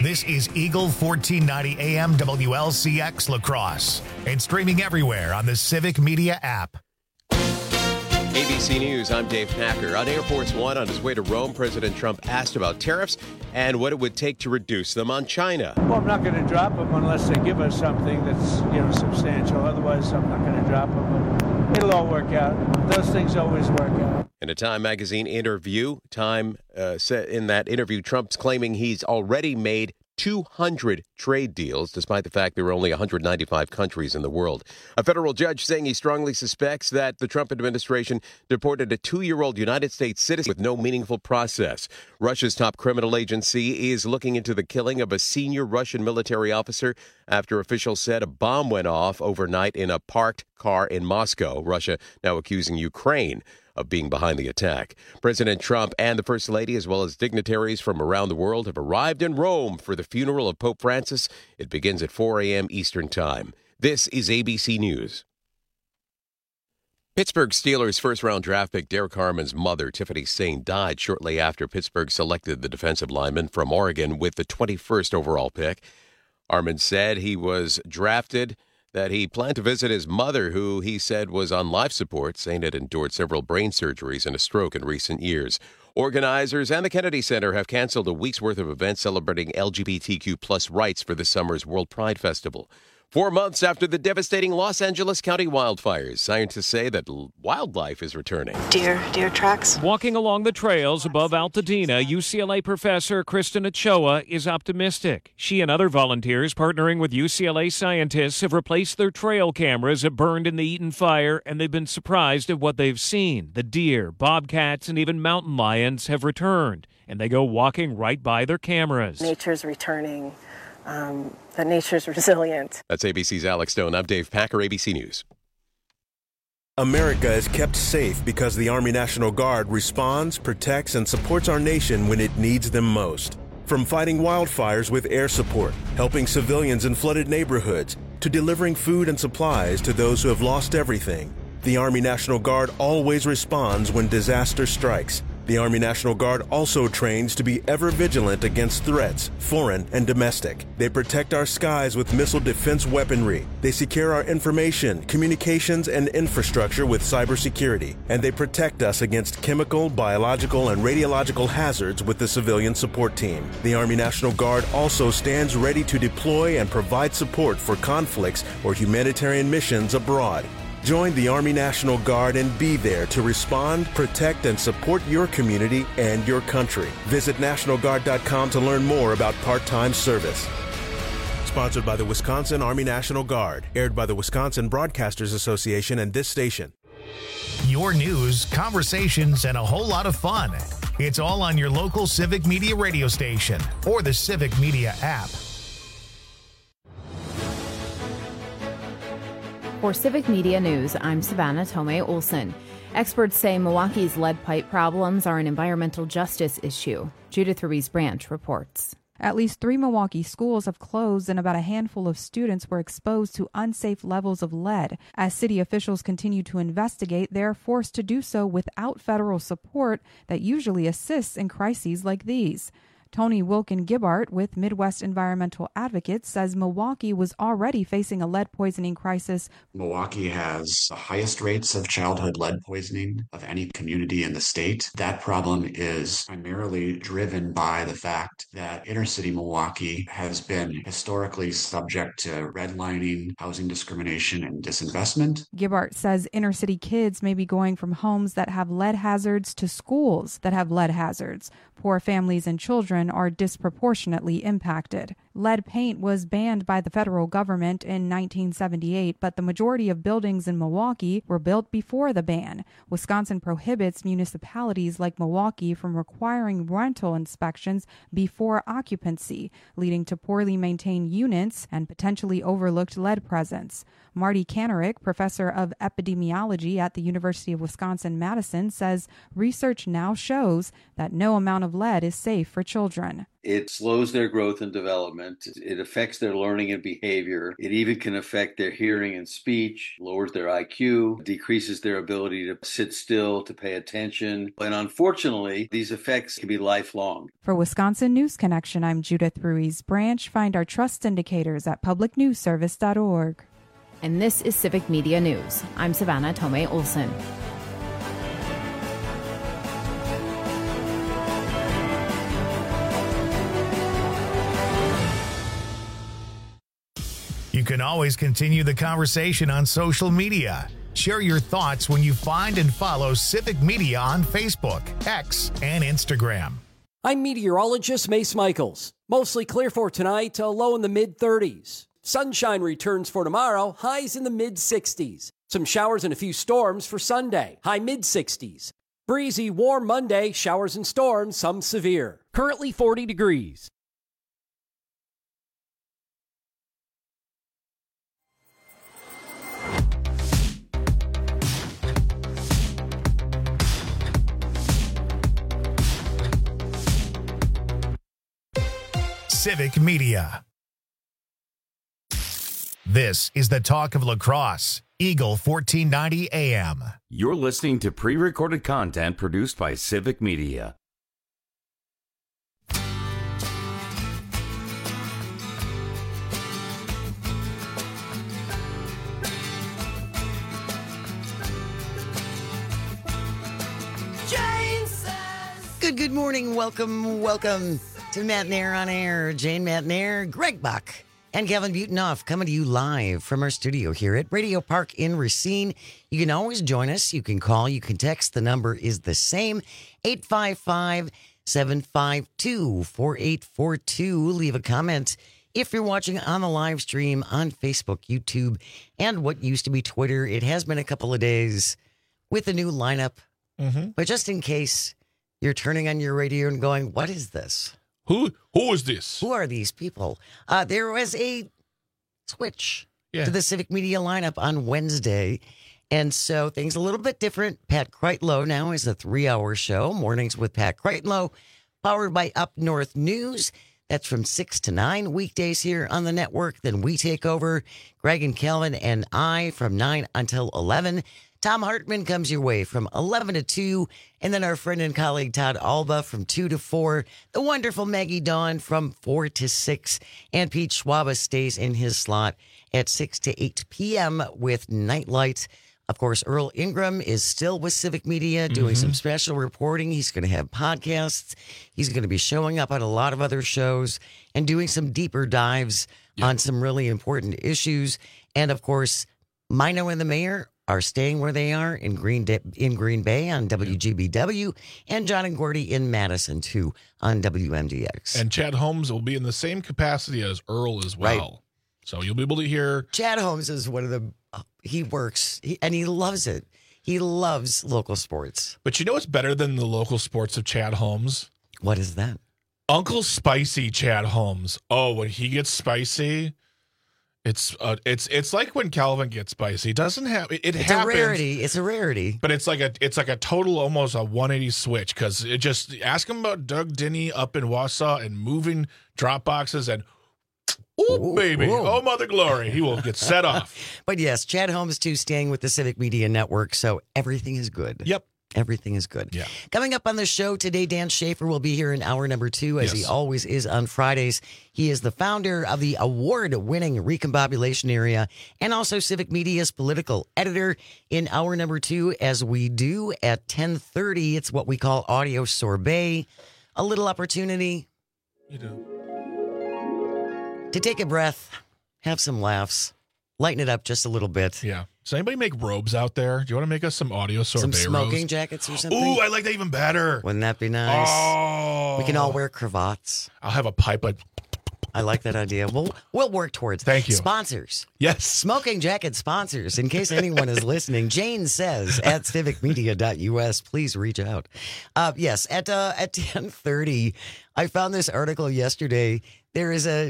This is Eagle 1490 AM WLCX La Crosse and streaming everywhere on the Civic Media app. ABC News, I'm Dave Packer. On Air Force One on his way to Rome, President Trump asked about tariffs and what it would take to reduce them on China. Well, I'm not going to drop them unless they give us something that's, substantial. Otherwise, I'm not going to drop them. It'll all work out. Those things always work out. In a Time magazine interview, Time said in that interview, Trump's claiming he's already made 200 trade deals, despite the fact there are only 195 countries in the world. A federal judge saying he strongly suspects that the Trump administration deported a 2-year-old United States citizen with no meaningful process. Russia's top criminal agency is looking into the killing of a senior Russian military officer after officials said a bomb went off overnight in a parked car in Moscow. Russia now accusing Ukraine of being behind the attack. President Trump and the First Lady, as well as dignitaries from around the world, have arrived in Rome for the funeral of Pope Francis. It begins at 4 a.m. Eastern Time. This is ABC News. Pittsburgh Steelers first-round draft pick Derek Harmon's mother, Tiffany Sane, died shortly after Pittsburgh selected the defensive lineman from Oregon with the 21st overall pick. Harmon said he was drafted that he planned to visit his mother, who he said was on life support. Sane had endured several brain surgeries and a stroke in recent years. Organizers and the Kennedy Center have canceled a week's worth of events celebrating LGBTQ plus rights for this summer's World Pride Festival. 4 months after the devastating Los Angeles County wildfires, scientists say that wildlife is returning. Deer tracks. Walking along the trails above Altadena, UCLA professor Kristen Ochoa is optimistic. She and other volunteers partnering with UCLA scientists have replaced their trail cameras that burned in the Eaton fire, and they've been surprised at what they've seen. The deer, bobcats, and even mountain lions have returned, and they go walking right by their cameras. Nature's returning. That nature's resilient. That's ABC's Alex Stone. I'm Dave Packer, ABC News. America is kept safe because the Army National Guard responds, protects, and supports our nation when it needs them most. From fighting wildfires with air support, helping civilians in flooded neighborhoods, to delivering food and supplies to those who have lost everything, the Army National Guard always responds when disaster strikes. The Army National Guard also trains to be ever vigilant against threats, foreign and domestic. They protect our skies with missile defense weaponry. They secure our information, communications, and infrastructure with cybersecurity. And they protect us against chemical, biological, and radiological hazards with the civilian support team. The Army National Guard also stands ready to deploy and provide support for conflicts or humanitarian missions abroad. Join the Army National Guard and be there to respond, protect, and support your community and your country. Visit NationalGuard.com to learn more about part-time service. Sponsored by the Wisconsin Army National Guard. Aired by the Wisconsin Broadcasters Association and this station. Your news, conversations, and a whole lot of fun. It's all on your local Civic Media radio station or the Civic Media app. For Civic Media News, I'm Savannah Tomei Olson. Experts say Milwaukee's lead pipe problems are an environmental justice issue. Judith Ruiz Branch reports. At least 3 Milwaukee schools have closed and about a handful of students were exposed to unsafe levels of lead. As city officials continue to investigate, they are forced to do so without federal support that usually assists in crises like these. Tony Wilkin-Gibbart with Midwest Environmental Advocates says Milwaukee was already facing a lead poisoning crisis. Milwaukee has the highest rates of childhood lead poisoning of any community in the state. That problem is primarily driven by the fact that inner city Milwaukee has been historically subject to redlining, housing discrimination, and disinvestment. Gibbart says inner city kids may be going from homes that have lead hazards to schools that have lead hazards. Poor families and children are disproportionately impacted. Lead paint was banned by the federal government in 1978, but the majority of buildings in Milwaukee were built before the ban. Wisconsin prohibits municipalities like Milwaukee from requiring rental inspections before occupancy, leading to poorly maintained units and potentially overlooked lead presence. Marty Kanarick, professor of epidemiology at the University of Wisconsin-Madison, says research now shows that no amount of lead is safe for children. It slows their growth and development. environment. It affects their learning and behavior. It even can affect their hearing and speech, lowers their IQ, decreases their ability to sit still, to pay attention. And unfortunately, these effects can be lifelong. For Wisconsin News Connection, I'm Judith Ruiz Branch. Find our trust indicators at publicnewsservice.org. And this is Civic Media News. I'm Savannah Tomei Olson. You can always continue the conversation on social media. Share your thoughts when you find and follow Civic Media on Facebook, X, and Instagram. I'm meteorologist Mace Michaels. Mostly clear for tonight, a low in the mid-30s. Sunshine returns for tomorrow, highs in the mid-60s. Some showers and a few storms for Sunday, high mid-60s. Breezy, warm Monday, showers and storms, some severe. Currently 40 degrees. Civic Media. This is the talk of La Crosse, Eagle 1490 AM. You're listening to pre-recorded content produced by Civic Media. Good morning. Welcome to Matt Nair on Air. Jane Matt Nair, Greg Buck, and Kevin Butonoff coming to you live from our studio here at Radio Park in Racine. You can always join us. You can call. You can text. The number is the same, 855-752-4842. Leave a comment if you're watching on the live stream on Facebook, YouTube, and what used to be Twitter. It has been a couple of days with a new lineup. But just in case you're turning on your radio and going, what is this? Who is this? Who are these people? There was a switch to the Civic Media lineup on Wednesday. And so things a little bit different. Pat Kreitlow now is a 3-hour show. Mornings with Pat Kreitlow, powered by Up North News. That's from 6 to 9 weekdays here on the network. Then we take over, Greg and Kelvin and I, from 9 until 11. Tom Hartman comes your way from 11 to 2. And then our friend and colleague Todd Alba from 2 to 4. The wonderful Maggie Dawn from 4 to 6. And Pete Schwaba stays in his slot at 6 to 8 p.m. with Nightlight. Of course, Earl Ingram is still with Civic Media doing some special reporting. He's going to have podcasts. He's going to be showing up on a lot of other shows and doing some deeper dives on some really important issues. And of course, Mino and the mayor are staying where they are in Green Bay on WGBW, and John and Gordy in Madison, too, on WMDX. And Chad Holmes will be in the same capacity as Earl as well. Right. So you'll be able to hear. Chad Holmes is one of the, he works, and he loves it. He loves local sports. But you know what's better than the local sports of Chad Holmes? What is that? Uncle Spicy Chad Holmes. Oh, when he gets spicy... It's like when Calvin gets spicy. It doesn't have it. It's happens, a rarity. It's a rarity. But it's like a total, almost a 180 switch, because it just ask him about Doug Denny up in Wausau and moving drop boxes and baby, oh mother glory, he will get set off. But yes, Chad Holmes too, staying with the Civic Media Network, so everything is good. Yep. Everything is good. Yeah. Coming up on the show today, Dan Schaefer will be here in hour number 2, as he always is on Fridays. He is the founder of the award-winning Recombobulation Area and also Civic Media's political editor. In hour number 2, as we do at 10:30, it's what we call Audio Sorbet. A little opportunity to take a breath, have some laughs, lighten it up just a little bit. Yeah. Does anybody make robes out there? Do you want to make us some audio sorbet Some smoking robes? Jackets or something? Ooh, I like that even better. Wouldn't that be nice? Oh. We can all wear cravats. I'll have a pipe. I like that idea. We'll work towards it. Thank you. Sponsors. Yes. Smoking jacket sponsors. In case anyone is listening, Jane says at civicmedia.us, please reach out. Yes, at 10:30, I found this article yesterday. There's a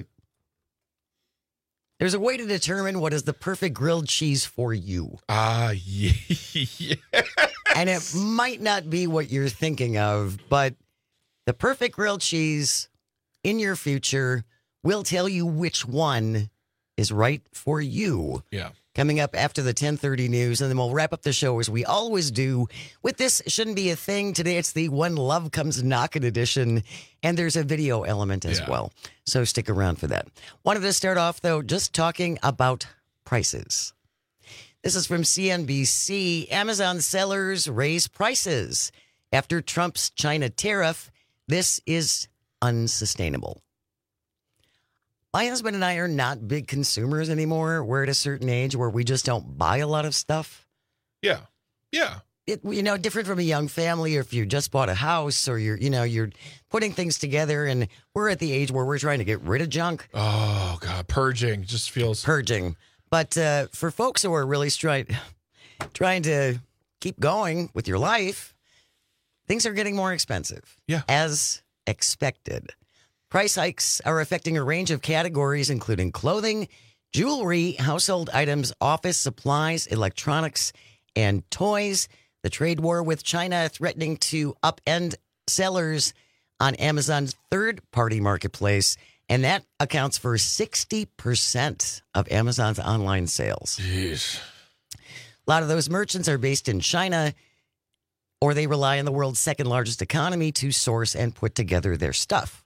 way to determine what is the perfect grilled cheese for you. Yes. And it might not be what you're thinking of, but the perfect grilled cheese in your future We'll tell you which one is right for you. Yeah. Coming up after the 10:30 news, and then we'll wrap up the show as we always do with This Shouldn't Be a Thing. Today it's the When Love Comes Knockin' edition, and there's a video element as well. So stick around for that. Wanted to start off, though, just talking about prices. This is from CNBC. Amazon sellers raise prices after Trump's China tariff. This is unsustainable. My husband and I are not big consumers anymore. We're at a certain age where we just don't buy a lot of stuff. Yeah. Yeah. Different from a young family, or if you just bought a house, or you're putting things together, and we're at the age where we're trying to get rid of junk. Oh, God. Purging just feels... Purging. But for folks who are really trying to keep going with your life, things are getting more expensive. Yeah. As expected. Price hikes are affecting a range of categories, including clothing, jewelry, household items, office supplies, electronics, and toys. The trade war with China threatening to upend sellers on Amazon's third-party marketplace, and that accounts for 60% of Amazon's online sales. Jeez. A lot of those merchants are based in China, or they rely on the world's second-largest economy to source and put together their stuff.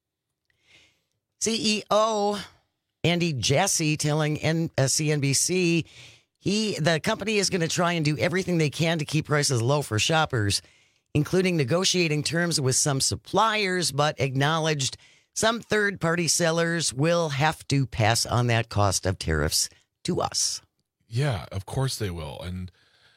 CEO Andy Jassy telling CNBC the company is going to try and do everything they can to keep prices low for shoppers, including negotiating terms with some suppliers, but acknowledged some third-party sellers will have to pass on that cost of tariffs to us. Yeah, of course they will. And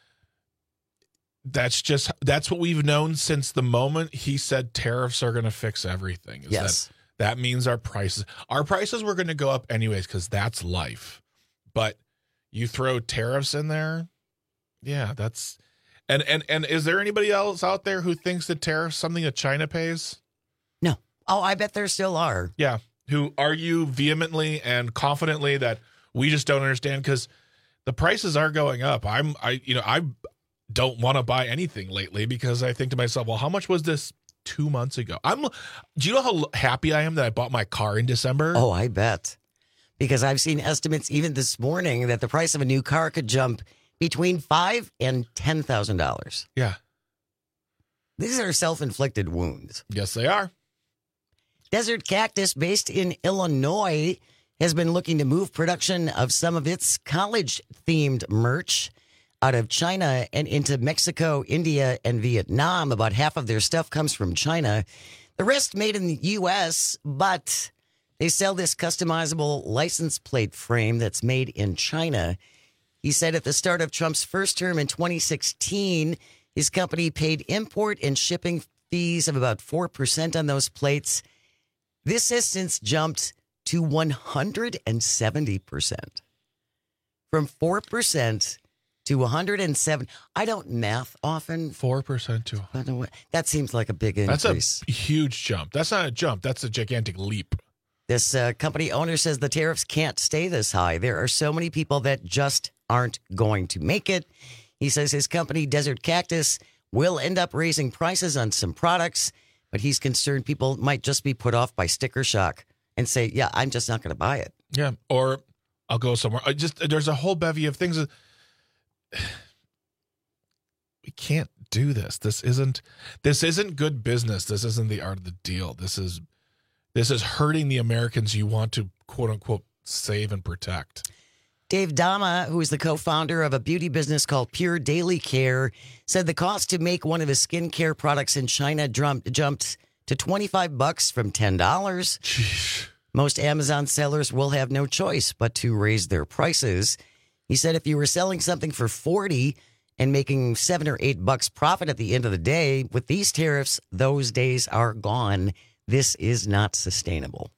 that's what we've known since the moment he said tariffs are going to fix everything. Yes. That means our prices were going to go up anyways, because that's life. But you throw tariffs in there, yeah, that's and is there anybody else out there who thinks that tariffs something that China pays? No. Oh, I bet there still are. Yeah, who argue vehemently and confidently that we just don't understand because the prices are going up. I don't want to buy anything lately because I think to myself, well, how much was this 2 months ago? Do you know how happy I am that I bought my car in December? Oh, I bet. Because I've seen estimates even this morning that the price of a new car could jump between $5,000 and $10,000. Yeah. These are self-inflicted wounds. Yes, they are. Desert Cactus, based in Illinois, has been looking to move production of some of its college-themed merch out of China and into Mexico, India, and Vietnam. About half of their stuff comes from China. The rest made in the U.S., but they sell this customizable license plate frame that's made in China. He said at the start of Trump's first term in 2016, his company paid import and shipping fees of about 4% on those plates. This has since jumped to 170%. From 4% to 107. I don't math often. 4% to. That seems like a big increase. That's a huge jump. That's not a jump. That's a gigantic leap. This company owner says the tariffs can't stay this high. There are so many people that just aren't going to make it. He says his company, Desert Cactus, will end up raising prices on some products, but he's concerned people might just be put off by sticker shock and say, yeah, I'm just not going to buy it. Yeah, or I'll go somewhere. There's a whole bevy of things. We can't do this. This isn't good business. This isn't the art of the deal. This is hurting the Americans you want to, quote unquote, save and protect. Dave Dama, who is the co-founder of a beauty business called Pure Daily Care, said the cost to make one of his skincare products in China jumped to $25 from $10. Jeez. Most Amazon sellers will have no choice but to raise their prices. He said if you were selling something for $40 and making $7 or $8 profit at the end of the day, with these tariffs, those days are gone. This is not sustainable.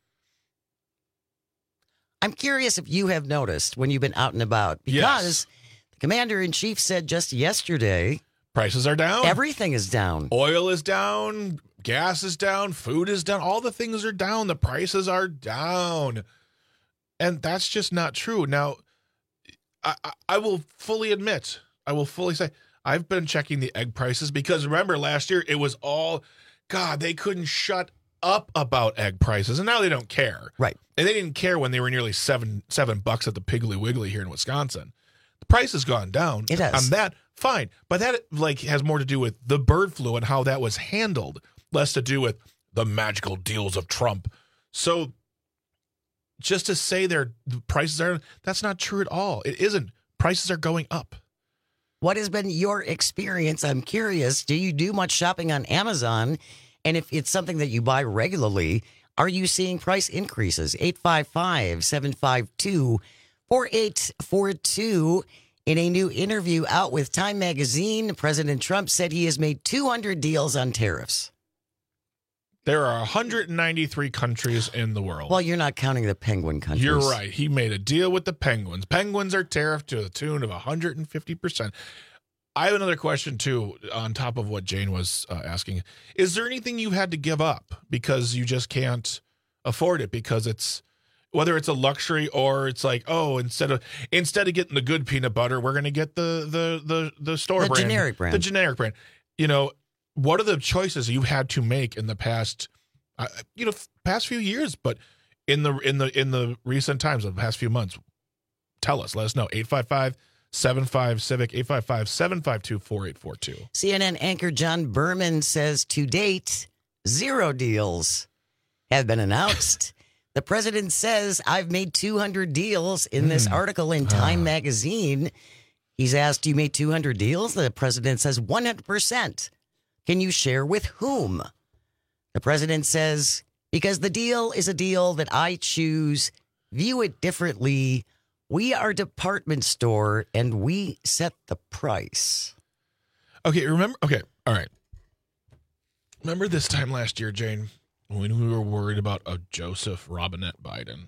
I'm curious if you have noticed when you've been out and about, because the commander-in-chief said just yesterday, prices are down. Everything is down. Oil is down. Gas is down. Food is down. All the things are down. The prices are down. And that's just not true. Now, I will fully admit, I will fully say, I've been checking the egg prices because remember last year it was all, God, they couldn't shut up about egg prices, and now they don't care. Right. And they didn't care when they were nearly $7 at the Piggly Wiggly here in Wisconsin. The price has gone down. It has. On that, fine. But that has more to do with the bird flu and how that was handled, less to do with the magical deals of Trump. So just to say the prices are, that's not true at all. It isn't. Prices are going up. What has been your experience? I'm curious. Do you do much shopping on Amazon? And if it's something that you buy regularly, are you seeing price increases? 855-752-4842. In a new interview out with Time Magazine, President Trump said he has made 200 deals on tariffs. There are 193 countries in the world. Well, you're not counting the penguin countries. You're right. He made a deal with the penguins. Penguins are tariffed to the tune of 150%. I have another question, too, on top of what Jane was asking. Is there anything you had to give up because you just can't afford it? Because it's, whether it's a luxury or it's like, oh, instead of getting the good peanut butter, we're going to get the store brand. Generic brand. The generic brand. You know, what are the choices you had to make in the past, past few years, but in the recent times, of the past few months? Tell us. Let us know. 855-75-CIVIC, 855-752-4842. CNN anchor John Berman says to date, 0 deals have been announced. The president says, I've made 200 deals in this article in Time Magazine. He's asked, you made 200 deals? The president says 100%. Can you share with whom? The president says, because the deal is a deal that I choose, view it differently. We are a department store and we set the price. Okay, all right. Remember this time last year, Jane, when we were worried about a Joseph Robinette Biden,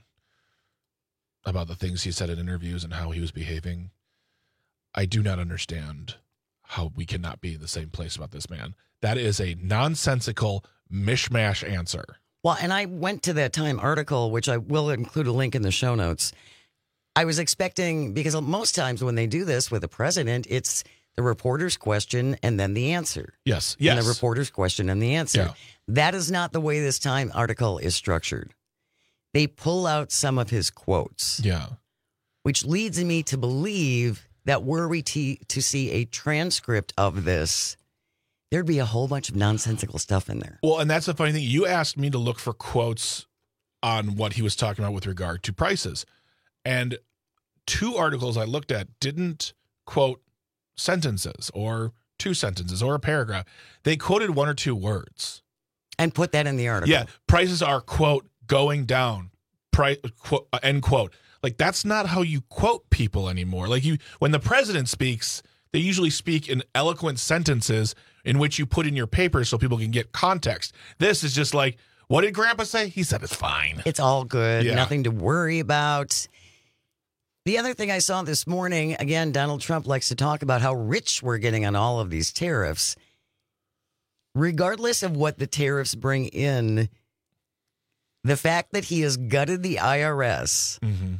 about the things he said in interviews and how he was behaving? I do not understand how we cannot be in the same place about this man. That is a nonsensical mishmash answer. Well, and I went to that Time article, which I will include a link in the show notes. I was expecting, because most times when they do this with the president, it's the reporter's question and then the answer. Yes. And the reporter's question and the answer. Yeah. That is not the way this Time article is structured. They pull out some of his quotes. Yeah. Which leads me to believe that were we to see a transcript of this, there'd be a whole bunch of nonsensical stuff in there. Well, and that's the funny thing. You asked me to look for quotes on what he was talking about with regard to prices. And 2 articles I looked at didn't quote sentences or 2 sentences or a paragraph. They quoted 1 or 2 words. And put that in the article. Yeah. Prices are, quote, going down, quote, end quote. Like, that's not how you quote people anymore. Like, when the president speaks, they usually speak in eloquent sentences in which you put in your paper so people can get context. This is just like, what did Grandpa say? He said it's fine. It's all good. Yeah. Nothing to worry about. The other thing I saw this morning, again, Donald Trump likes to talk about how rich we're getting on all of these tariffs. Regardless of what the tariffs bring in, the fact that he has gutted the IRS,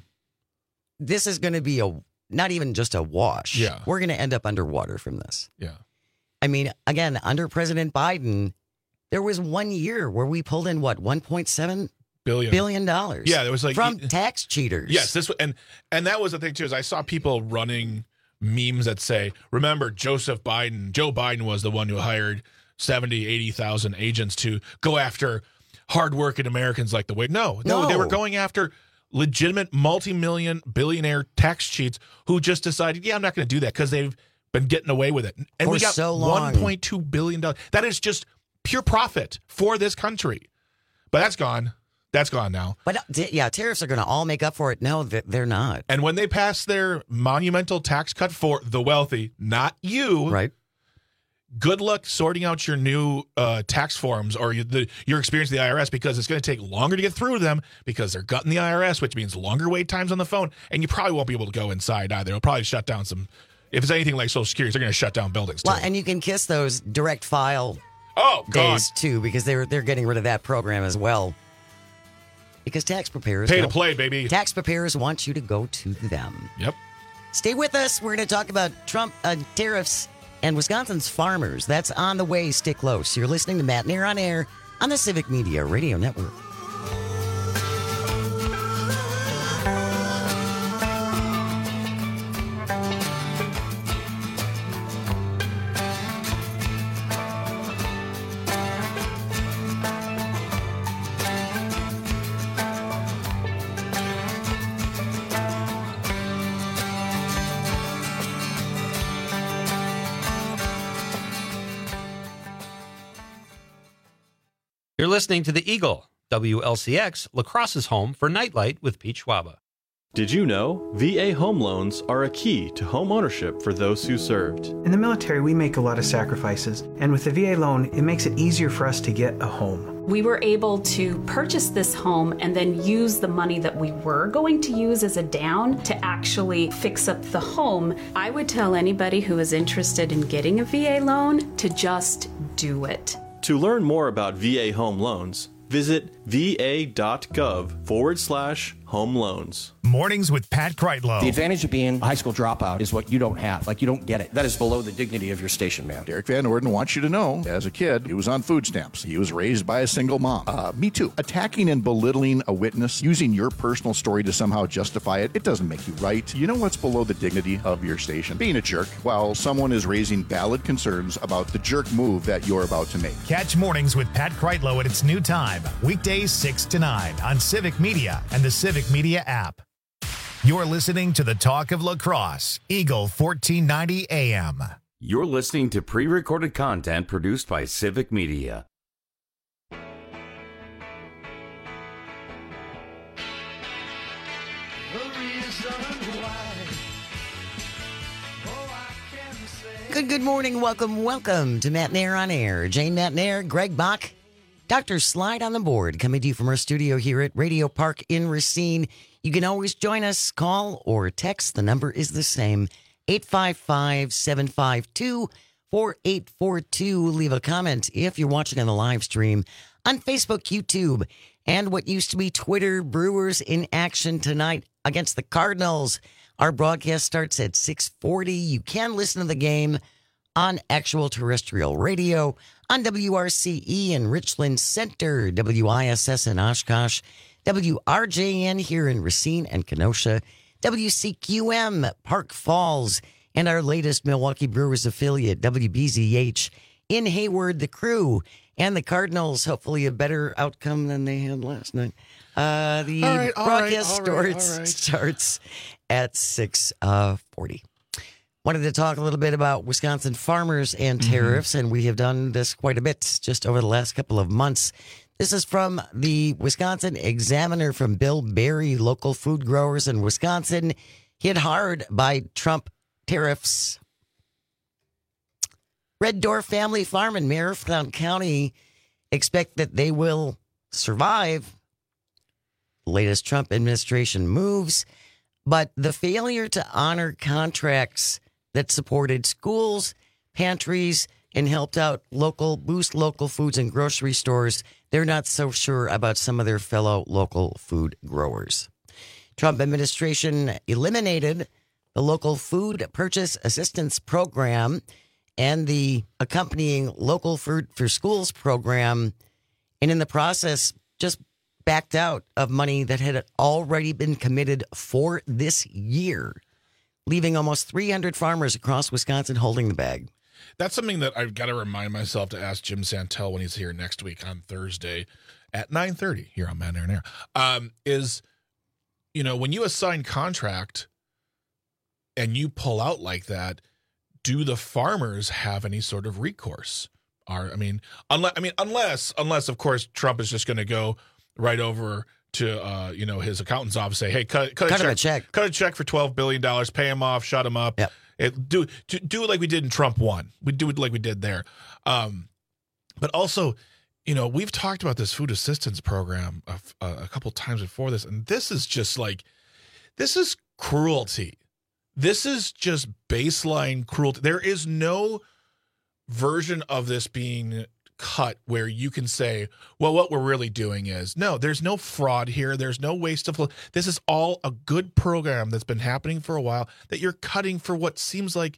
this is going to be not even just a wash. Yeah. We're going to end up underwater from this. Yeah. I mean, again, under President Biden, there was 1 year where we pulled in, what, $1.7 billion? Yeah, there was like from tax cheaters. Yes, and that was the thing too. Is I saw people running memes that say, "Remember, Joe Biden was the one who hired 70, 80,000 agents to go after hardworking Americans like the way." No, they were going after legitimate multi-million billionaire tax cheats who just decided, yeah, I'm not going to do that because they've been getting away with it. And we got so long. $1.2 billion. That is just pure profit for this country. But that's gone. That's gone now. But yeah, tariffs are going to all make up for it. No, they're not. And when they pass their monumental tax cut for the wealthy, not you, right? Good luck sorting out your new tax forms or your experience with the IRS, because it's going to take longer to get through them because they're gutting the IRS, which means longer wait times on the phone. And you probably won't be able to go inside either. It'll probably shut down some. If it's anything like Social Security, they're going to shut down buildings too. Well, and you can kiss those direct file days too, because they're getting rid of that program as well. Because tax preparers pay to play, baby. Tax preparers want you to go to them. Yep. Stay with us. We're going to talk about Trump tariffs and Wisconsin's farmers. That's on the way. Stay close. You're listening to Matt Nair on Air on the Civic Media Radio Network. You're listening to The Eagle, WLCX, La Crosse's home for Nightlight with Pete Schwaba. Did you know VA home loans are a key to home ownership for those who served? In the military, we make a lot of sacrifices, and with the VA loan, it makes it easier for us to get a home. We were able to purchase this home and then use the money that we were going to use as a down to actually fix up the home. I would tell anybody who is interested in getting a VA loan to just do it. To learn more about VA home loans, visit va.gov/home loans. Mornings with Pat Kreitlow. The advantage of being a high school dropout is what you don't have. Like, you don't get it. That is below the dignity of your station man. Derek Van Orden wants you to know, as a kid, he was on food stamps. He was raised by a single mom. Me too. Attacking and belittling a witness, using your personal story to somehow justify it, it doesn't make you right. You know what's below the dignity of your station? Being a jerk while someone is raising valid concerns about the jerk move that you're about to make. Catch Mornings with Pat Kreitlow at its new time, weekdays 6 to 9 on Civic Media and the Civic Media app. You're listening to the Talk of La Crosse, Eagle 1490 AM. You're listening to pre-recorded content produced by Civic Media. Good morning. Welcome to Matt Nair on Air. Jane Matt Nair, Greg Bach, Dr. Slide on the board, coming to you from our studio here at Radio Park in Racine. You can always join us, call or text. The number is the same, 855-752-4842. Leave a comment if you're watching on the live stream on Facebook, YouTube, and what used to be Twitter. Brewers in action tonight against the Cardinals. Our broadcast starts at 6:40. You can listen to the game on actual terrestrial radio on WRCE in Richland Center, WISS in Oshkosh, WRJN here in Racine and Kenosha, WCQM Park Falls, and our latest Milwaukee Brewers affiliate, WBZH in Hayward. The Crew and the Cardinals, hopefully a better outcome than they had last night. The broadcast starts at 6:40. Wanted to talk a little bit about Wisconsin farmers and tariffs, and we have done this quite a bit just over the last couple of months. This is from the Wisconsin Examiner from Bill Berry. Local food growers in Wisconsin hit hard by Trump tariffs. Red Door Family Farm in Marathon County expect that they will survive the latest Trump administration moves, but the failure to honor contracts that supported schools, pantries, and helped out boost local foods and grocery stores, they're not so sure about some of their fellow local food growers. Trump administration eliminated the local food purchase assistance program and the accompanying local food for schools program, and in the process just backed out of money that had already been committed for this year, leaving almost 300 farmers across Wisconsin holding the bag. That's something that I've got to remind myself to ask Jim Santel when he's here next week on Thursday at 9:30 here on Man Air. Is, when you assign contract and you pull out like that, do the farmers have any sort of recourse? Unless of course Trump is just going to go right over to his accountant's office, say, hey, cut a check for $12 billion, pay him off, shut him up. Yep. Do it like we did in Trump 1. We do it like we did there. But also, we've talked about this food assistance program a couple times before this, and this is just this is cruelty. This is just baseline cruelty. There is no version of this being cut where you can say, well, what we're really doing is, no, there's no fraud here. There's no waste of, this is all a good program that's been happening for a while that you're cutting for what seems like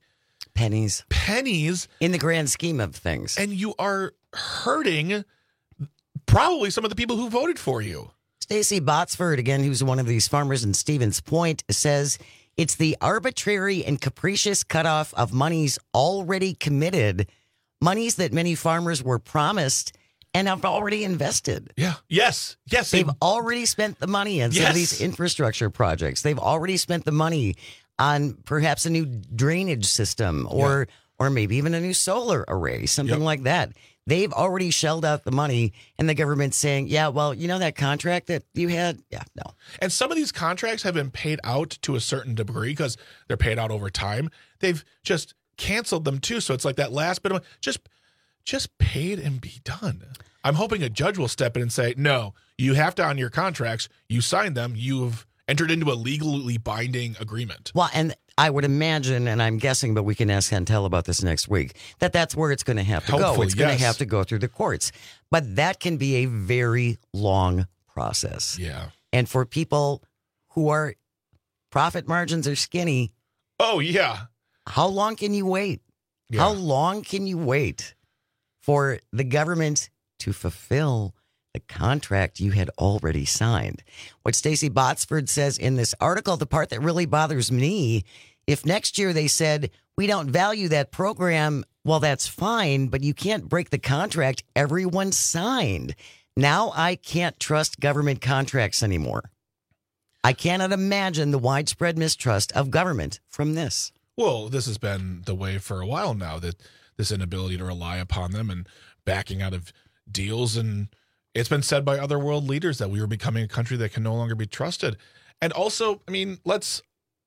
pennies in the grand scheme of things. And you are hurting probably some of the people who voted for you. Stacey Botsford, again, who's one of these farmers in Stevens Point, says it's the arbitrary and capricious cutoff of monies already committed, monies that many farmers were promised and have already invested. Yeah. Yes. They've already spent the money on some of these infrastructure projects. They've already spent the money on perhaps a new drainage system or maybe even a new solar array, something like that. They've already shelled out the money, and the government's saying, yeah, well, you know that contract that you had? Yeah, no. And some of these contracts have been paid out to a certain degree because they're paid out over time. They've just canceled them too. So it's like that last bit of money, just paid and be done. I'm hoping a judge will step in and say, no, you have to, on your contracts, you signed them, you've entered into a legally binding agreement. Well, and I would imagine, and I'm guessing, but we can ask Chantel about this next week, that's where it's going to have to go. It's going to have to go through the courts. But that can be a very long process. Yeah. And for people who are profit margins are skinny. Oh, yeah. How long can you wait? Yeah. How long can you wait for the government to fulfill the contract you had already signed? What Stacey Botsford says in this article, the part that really bothers me, if next year they said, we don't value that program, well, that's fine, but you can't break the contract everyone signed. Now I can't trust government contracts anymore. I cannot imagine the widespread mistrust of government from this. Well, this has been the way for a while now, that this inability to rely upon them and backing out of deals. And it's been said by other world leaders that we are becoming a country that can no longer be trusted. And also, I mean, let's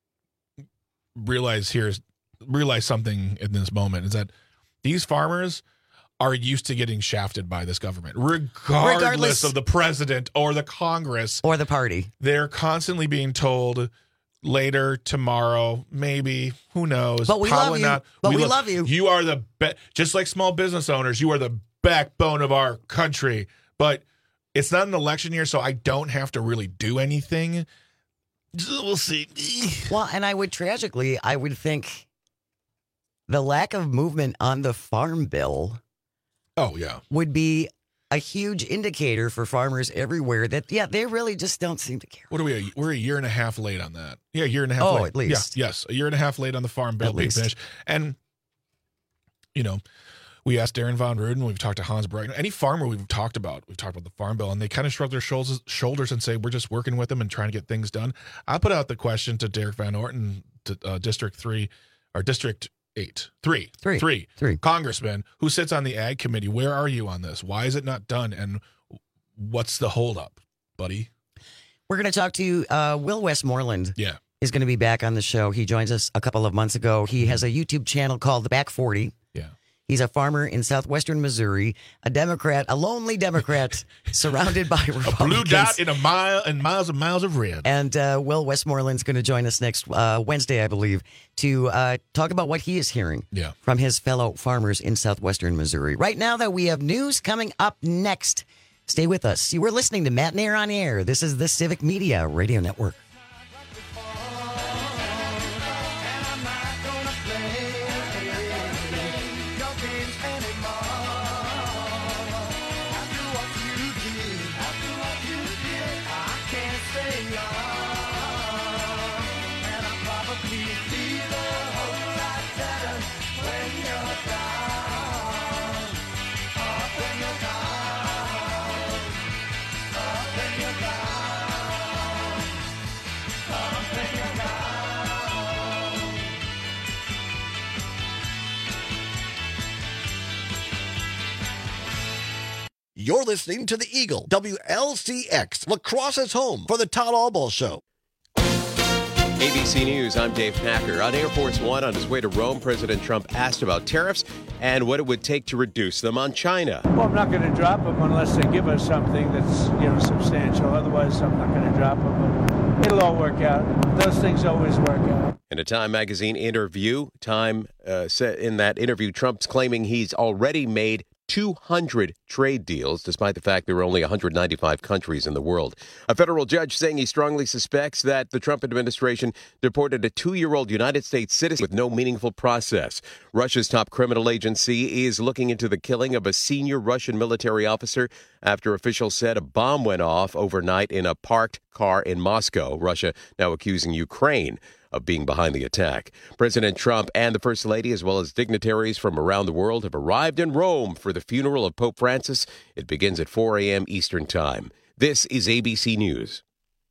realize something in this moment is that these farmers are used to getting shafted by this government, regardless of the president or the Congress or the party. They're constantly being told later, tomorrow, maybe, who knows? But we Probably love you. not. But we love you. You are the just like small business owners. You are the backbone of our country. But it's not an election year, so I don't have to really do anything. We'll see. Well, and I would think the lack of movement on the farm bill. Oh, yeah. Would be a huge indicator for farmers everywhere that, they really just don't seem to care. What are we? We're a year and a half late on that. Yeah, a year and a half late. Oh, at least. Yeah, yes, a year and a half late on the farm bill being finished. And, we asked Darren Von Ruden, we've talked to Hans Breitner, any farmer we've talked about the farm bill, and they kind of shrug their shoulders and say, we're just working with them and trying to get things done. I put out the question to Derek Van Orton, to District 3, or District 8, 3, Congressman, who sits on the Ag Committee. Where are you on this? Why is it not done? And what's the holdup, buddy? We're going to talk to Will Westmoreland. Yeah. Is going to be back on the show. He joins us a couple of months ago. He has a YouTube channel called The Back 40. Yeah. He's a farmer in southwestern Missouri, a Democrat, a lonely Democrat, surrounded by Republicans. A blue dot in a mile and miles and miles of red. And Will Westmoreland's going to join us next Wednesday, I believe, to talk about what he is hearing from his fellow farmers in southwestern Missouri. Right now, though, we have news coming up next. Stay with us. You were listening to Matt and Air on Air. This is the Civic Media Radio Network. You're listening to The Eagle, WLCX, La Crosse's home for the Todd Albaugh Show. ABC News, I'm Dave Packer. On Air Force One on his way to Rome, President Trump asked about tariffs and what it would take to reduce them on China. Well, I'm not going to drop them unless they give us something that's, substantial. Otherwise, I'm not going to drop them. But it'll all work out. Those things always work out. In a Time magazine interview, Time said in that interview, Trump's claiming he's already made 200 trade deals, despite the fact there are only 195 countries in the world. A federal judge saying he strongly suspects that the Trump administration deported a 2-year-old United States citizen with no meaningful process. Russia's top criminal agency is looking into the killing of a senior Russian military officer after officials said a bomb went off overnight in a parked car in Moscow. Russia now accusing Ukraine of being behind the attack. President Trump and the First Lady, as well as dignitaries from around the world, have arrived in Rome for the funeral of Pope Francis. It begins at 4 a.m. Eastern Time. This is ABC News.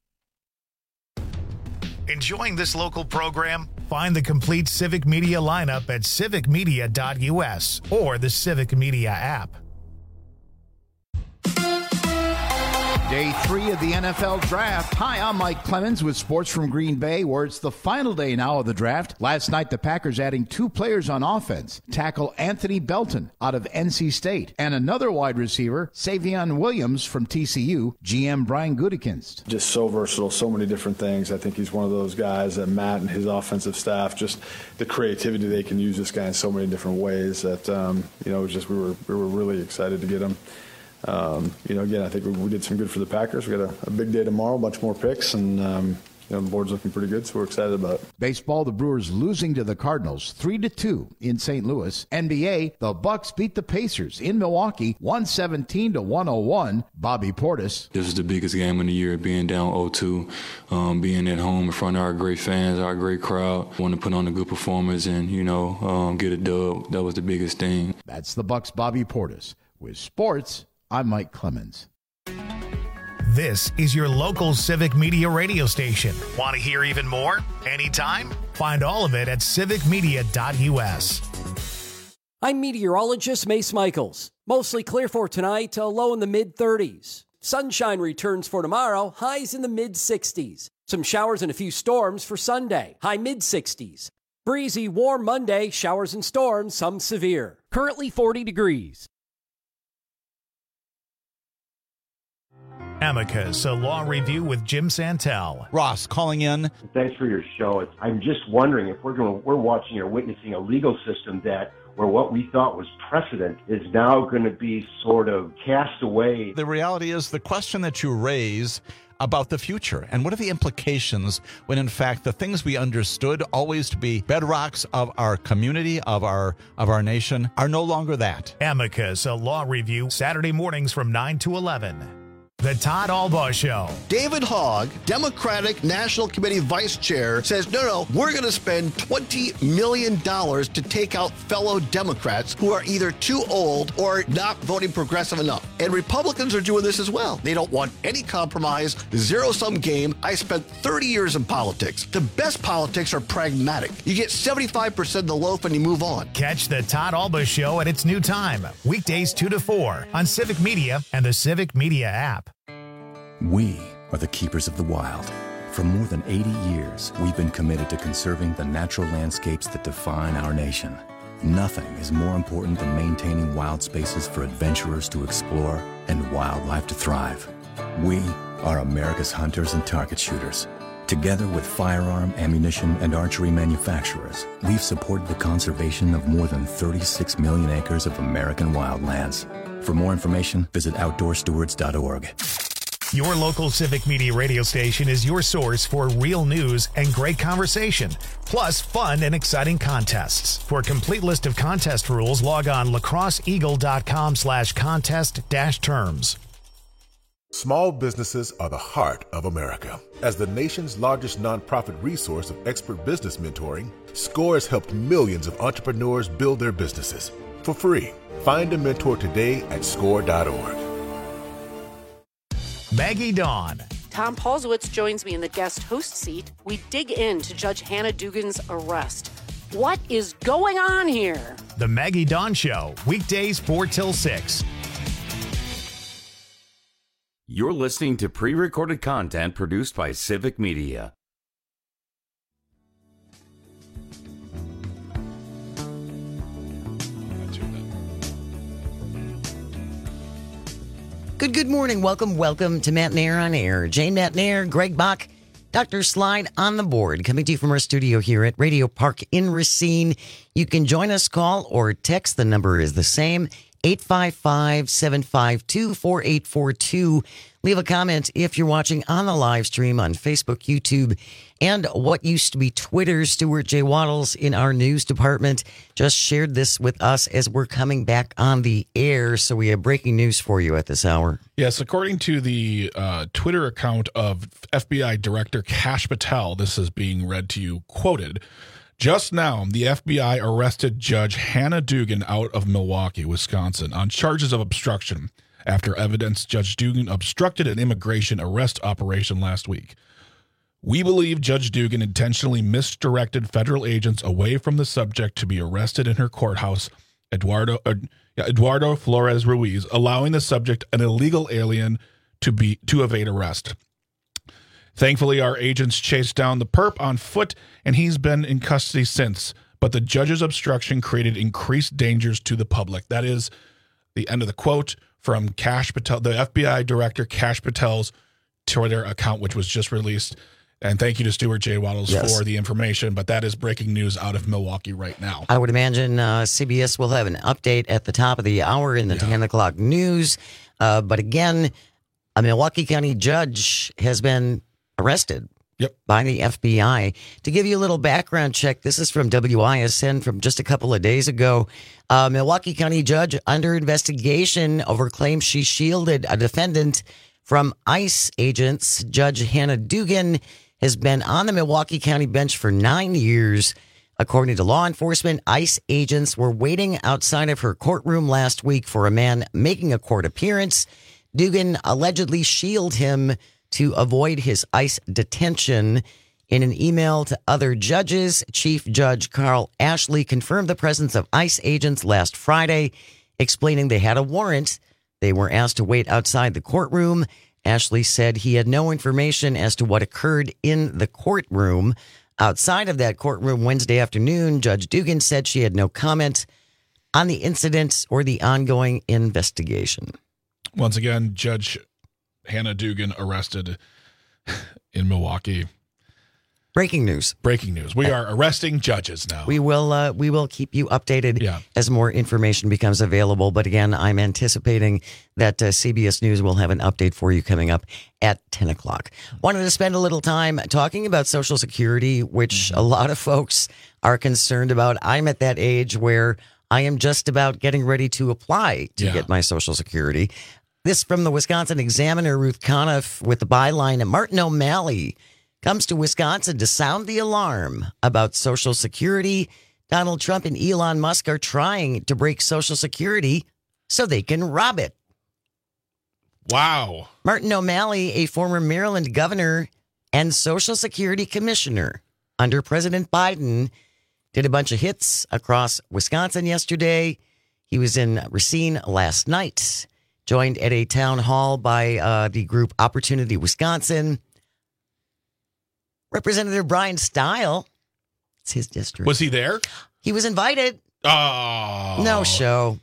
Enjoying this local program? Find the complete Civic Media lineup at civicmedia.us or the Civic Media app. Day 3 of the NFL Draft. Hi, I'm Mike Clemens with sports from Green Bay, where it's the final day now of the draft. Last night, the Packers adding 2 players on offense. Tackle Anthony Belton out of NC State, and another wide receiver, Savion Williams from TCU, GM Brian Gutekunst. Just so versatile, so many different things. I think he's one of those guys that Matt and his offensive staff, just the creativity they can use this guy in so many different ways that, just we were really excited to get him. Again, I think we did some good for the Packers. We got a big day tomorrow, a bunch more picks, and the board's looking pretty good, so we're excited about it. Baseball, the Brewers losing to the Cardinals 3-2 in St. Louis. NBA, the Bucks beat the Pacers in Milwaukee 117-101. Bobby Portis. This is the biggest game of the year, being down 0-2, being at home in front of our great fans, our great crowd. Want to put on a good performance and, get a dub. That was the biggest thing. That's the Bucks' Bobby Portis. With sports, I'm Mike Clemens. This is your local Civic Media radio station. Want to hear even more? Anytime? Find all of it at civicmedia.us. I'm meteorologist Mace Michaels. Mostly clear for tonight, a low in the mid-30s. Sunshine returns for tomorrow, highs in the mid-60s. Some showers and a few storms for Sunday, high mid-60s. Breezy, warm Monday, showers and storms, some severe. Currently 40 degrees. Amicus, a law review with Jim Santel. Ross calling in. Thanks for your show. I'm just wondering if we're watching or witnessing a legal system where what we thought was precedent is now going to be sort of cast away. The reality is the question that you raise about the future and what are the implications when in fact the things we understood always to be bedrocks of our community, of our nation, are no longer that. Amicus, a law review, Saturday mornings from 9 to 11. The Todd Albaugh Show. David Hogg, Democratic National Committee Vice Chair, says, no, we're going to spend $20 million to take out fellow Democrats who are either too old or not voting progressive enough. And Republicans are doing this as well. They don't want any compromise, zero-sum game. I spent 30 years in politics. The best politics are pragmatic. You get 75% of the loaf and you move on. Catch the Todd Albaugh Show at its new time, weekdays 2 to 4 on Civic Media and the Civic Media app. We are the keepers of the wild. For more than 80 years, we've been committed to conserving the natural landscapes that define our nation. Nothing is more important than maintaining wild spaces for adventurers to explore and wildlife to thrive. We are America's hunters and target shooters. Together with firearm, ammunition, and archery manufacturers, we've supported the conservation of more than 36 million acres of American wildlands. For more information, visit OutdoorStewards.org. Your local Civic Media radio station is your source for real news and great conversation, plus fun and exciting contests. For a complete list of contest rules, log on lacrosseeagle.com/contest-terms. Small businesses are the heart of America. As the nation's largest nonprofit resource of expert business mentoring, SCORE has helped millions of entrepreneurs build their businesses for free. Find a mentor today at score.org. Maggie Dawn. Tom Paulsowitz joins me in the guest host seat. We dig into Judge Hannah Dugan's arrest. What is going on here? The Maggie Dawn Show, weekdays 4 till 6. You're listening to pre-recorded content produced by Civic Media. Good morning. Welcome to Matt Nair on Air. Jane Matt Nair, Greg Bach, Dr. Slide on the board, coming to you from our studio here at Radio Park in Racine. You can join us, call or text. The number is the same, 855-752-4842. Leave a comment if you're watching on the live stream on Facebook, YouTube, and what used to be Twitter. Stuart J. Waddles in our news department just shared this with us as we're coming back on the air. So we have breaking news for you at this hour. Yes, according to the Twitter account of FBI Director Kash Patel, this is being read to you, quoted. Just now, the FBI arrested Judge Hannah Dugan out of Milwaukee, Wisconsin, on charges of obstruction after evidence Judge Dugan obstructed an immigration arrest operation last week. We believe Judge Dugan intentionally misdirected federal agents away from the subject to be arrested in her courthouse, Eduardo Flores Ruiz, allowing the subject, an illegal alien, to evade arrest. Thankfully, our agents chased down the perp on foot, and he's been in custody since. But the judge's obstruction created increased dangers to the public. That is the end of the quote from Kash Patel, the FBI Director Kash Patel's Twitter account, which was just released. And thank you to Stuart J. Waddles for the information. But that is breaking news out of Milwaukee right now. I would imagine CBS will have an update at the top of the hour in the 10 o'clock news. But again, a Milwaukee County judge has been arrested by the FBI. To give you a little background check, this is from WISN from just a couple of days ago. Milwaukee County judge under investigation over claims she shielded a defendant from ICE agents. Judge Hannah Dugan has been on the Milwaukee County bench for 9 years. According to law enforcement, ICE agents were waiting outside of her courtroom last week for a man making a court appearance. Dugan allegedly shielded him to avoid his ICE detention. In an email to other judges, Chief Judge Carl Ashley confirmed the presence of ICE agents last Friday, explaining they had a warrant. They were asked to wait outside the courtroom. Ashley said he had no information as to what occurred in the courtroom. Outside of that courtroom Wednesday afternoon, Judge Dugan said she had no comment on the incident or the ongoing investigation. Once again, Judge Hannah Dugan arrested in Milwaukee. Breaking news. Breaking news. We are arresting judges now. We will keep you updated as more information becomes available. But again, I'm anticipating that CBS News will have an update for you coming up at 10 o'clock. Wanted to spend a little time talking about Social Security, which a lot of folks are concerned about. I'm at that age where I am just about getting ready to apply to get my Social Security. This from the Wisconsin Examiner, Ruth Conniff, with the byline, Martin O'Malley comes to Wisconsin to sound the alarm about Social Security. Donald Trump and Elon Musk are trying to break Social Security so they can rob it. Wow. Martin O'Malley, a former Maryland governor and Social Security commissioner under President Biden, did a bunch of hits across Wisconsin yesterday. He was in Racine last night, joined at a town hall by the group Opportunity Wisconsin. Representative Brian Stile, it's his district. Was he there? He was invited. Oh. No show.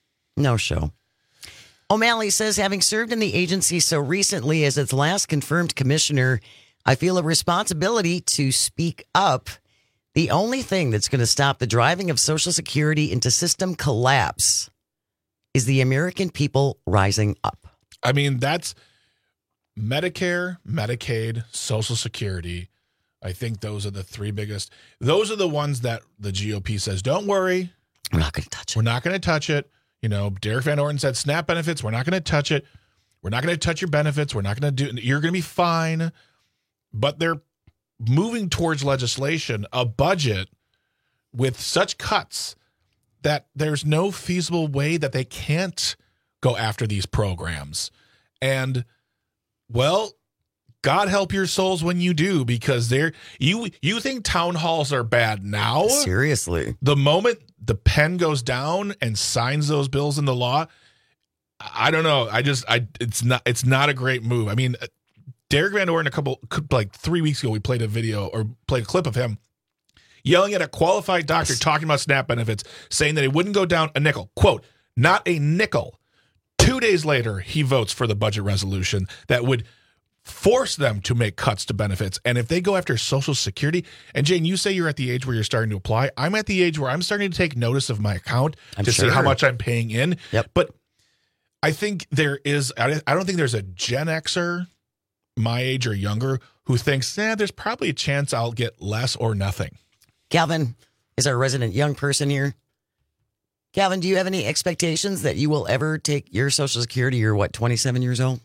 O'Malley says, having served in the agency so recently as its last confirmed commissioner, I feel a responsibility to speak up. The only thing that's going to stop the driving of Social Security into system collapse is the American people rising up. I mean, that's Medicare, Medicaid, Social Security. I think those are the three biggest. Those are the ones that the GOP says, don't worry. We're not going to touch it. We're not going to touch it. You know, Derek Van Orden said SNAP benefits. We're not going to touch it. We're not going to touch your benefits. We're not going to do, you're going to be fine. But they're moving towards legislation, a budget with such cuts that there's no feasible way that they can't go after these programs. And, well, God help your souls when you do, because you think town halls are bad now? Seriously. The moment the pen goes down and signs those bills into law, I don't know. It's not a great move. I mean, Derek Van Orden, 3 weeks ago, we played a clip of him yelling at a qualified doctor talking about SNAP benefits, saying that it wouldn't go down a nickel. Quote, not a nickel. 2 days later, he votes for the budget resolution that would force them to make cuts to benefits. And if they go after Social Security, and Jane, you say you're at the age where you're starting to apply. I'm at the age where I'm starting to take notice of my account to see how much I'm paying in. Yep. But I think I don't think there's a Gen Xer my age or younger who thinks, there's probably a chance I'll get less or nothing. Calvin is our resident young person here. Calvin, do you have any expectations that you will ever take your Social Security? You're 27 years old?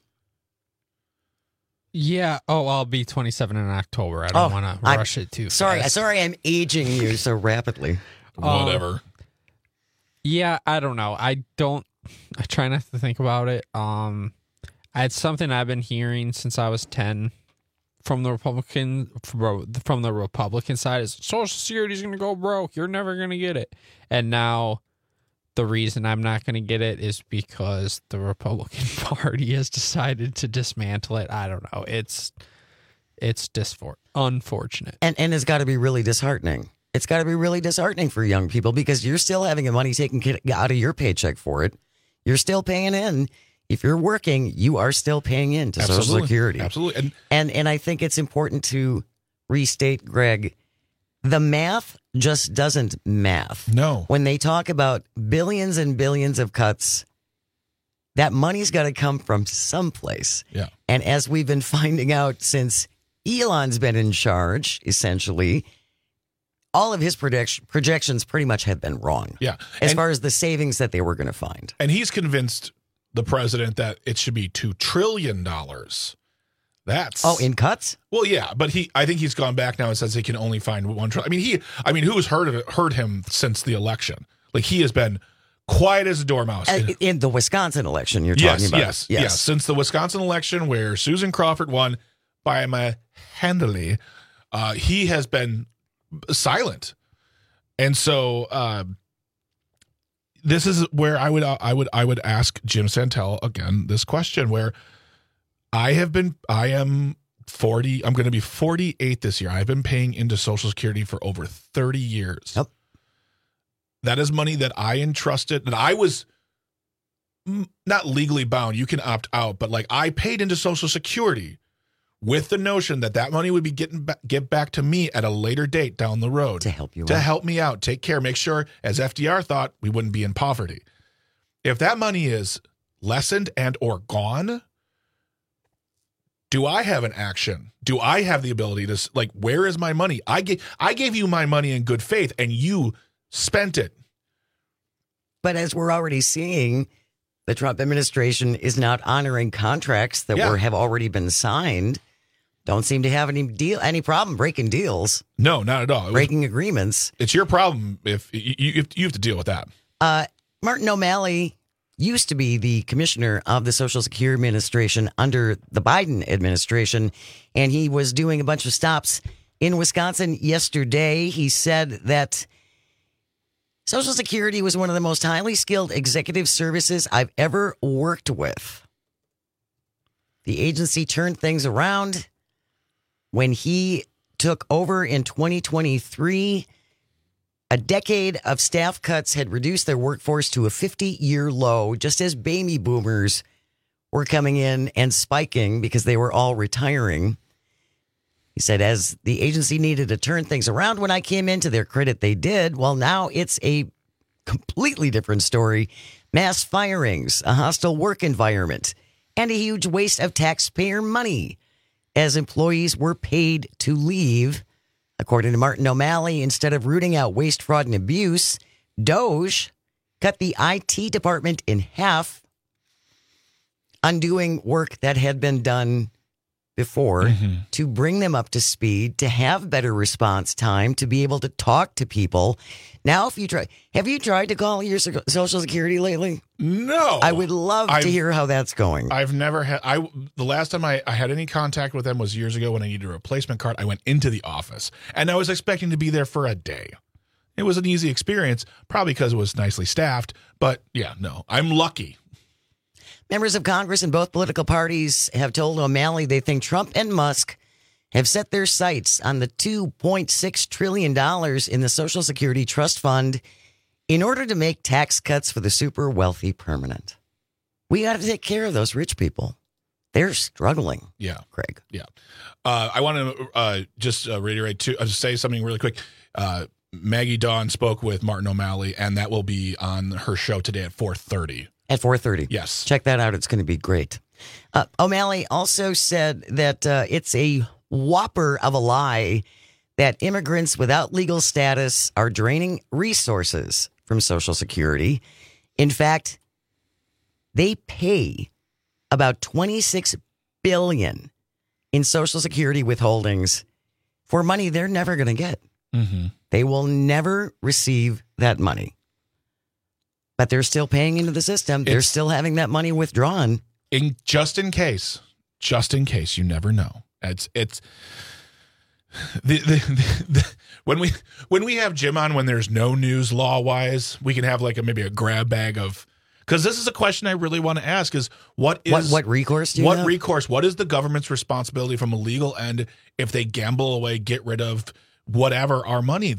Yeah. Oh, I'll be 27 in October. I don't want to rush it too fast. Sorry, I'm aging you so rapidly. Whatever. Yeah, I don't know. I try not to think about it. It's something I've been hearing since I was 10 from the Republican side is Social Security is going to go broke. You're never going to get it. And now the reason I'm not going to get it is because the Republican Party has decided to dismantle it. I don't know. It's unfortunate. And it's got to be really disheartening. It's got to be really disheartening for young people because you're still having the money taken out of your paycheck for it. You're still paying in. If you're working, you are still paying in to Social Security. Absolutely. And I think it's important to restate, Greg, the math just doesn't math. No. When they talk about billions and billions of cuts, that money's got to come from someplace. Yeah. And as we've been finding out since Elon's been in charge, essentially, all of his projections pretty much have been wrong. Yeah. As far as the savings that they were going to find. And he's convinced the president that it should be $2 trillion. That's in cuts. Well, yeah, but I think he's gone back now and says he can only find $1 trillion. Who's heard him since the election? Like he has been quiet as a dormouse in the Wisconsin election. You're talking about, yes. Since the Wisconsin election, where Susan Crawford won by handily, he has been silent, and so this is where I would ask Jim Santel again this question where. I am 40. I'm going to be 48 this year. I've been paying into Social Security for over 30 years. Yep. That is money that I entrusted, that I was not legally bound. You can opt out, but I paid into Social Security with the notion that money would be get back to me at a later date down the road to help you help me out, take care, make sure, as FDR thought, we wouldn't be in poverty. If that money is lessened and or gone. Do I have an action? Do I have the ability to where is my money? I gave you my money in good faith and you spent it. But as we're already seeing, the Trump administration is not honoring contracts that have already been signed. Don't seem to have any problem breaking deals. No, not at all. Breaking agreements. It's your problem if you have to deal with that. Martin O'Malley used to be the commissioner of the Social Security Administration under the Biden administration, and he was doing a bunch of stops in Wisconsin yesterday. He said that Social Security was one of the most highly skilled executive services I've ever worked with. The agency turned things around when he took over in 2023. A decade of staff cuts had reduced their workforce to a 50-year low, just as baby boomers were coming in and spiking because they were all retiring. He said, as the agency needed to turn things around when I came in, to their credit, they did. Well, now it's a completely different story. Mass firings, a hostile work environment, and a huge waste of taxpayer money as employees were paid to leave. According to Martin O'Malley, instead of rooting out waste, fraud, and abuse, DOJ cut the IT department in half, undoing work that had been done before to bring them up to speed, to have better response time, to be able to talk to people. Now, have you tried to call your Social Security lately? No. I would love to hear how that's going. I've never had, the last time I had any contact with them was years ago when I needed a replacement card. I went into the office and I was expecting to be there for a day. It was an easy experience, probably because it was nicely staffed, but yeah, no, I'm lucky. Members of Congress in both political parties have told O'Malley they think Trump and Musk have set their sights on the $2.6 trillion in the Social Security Trust Fund in order to make tax cuts for the super wealthy permanent. We got to take care of those rich people. They're struggling. Yeah. Craig. Yeah. I want to just reiterate, say something really quick. Maggie Dawn spoke with Martin O'Malley, and that will be on her show today at 4:30. At 4:30. Yes. Check that out. It's going to be great. O'Malley also said that it's a whopper of a lie that immigrants without legal status are draining resources from Social Security. In fact, they pay about $26 billion in Social Security withholdings for money they're never going to get. Mm-hmm. They will never receive that money. But they're still paying into the system. They're still having that money withdrawn. Just in case, you never know. It's when we have Jim on, when there's no news law wise, we can have like maybe a grab bag of, because this is a question I really want to ask is what recourse do you have? recourse? What is the government's responsibility from a legal end if they gamble away, get rid of whatever our money?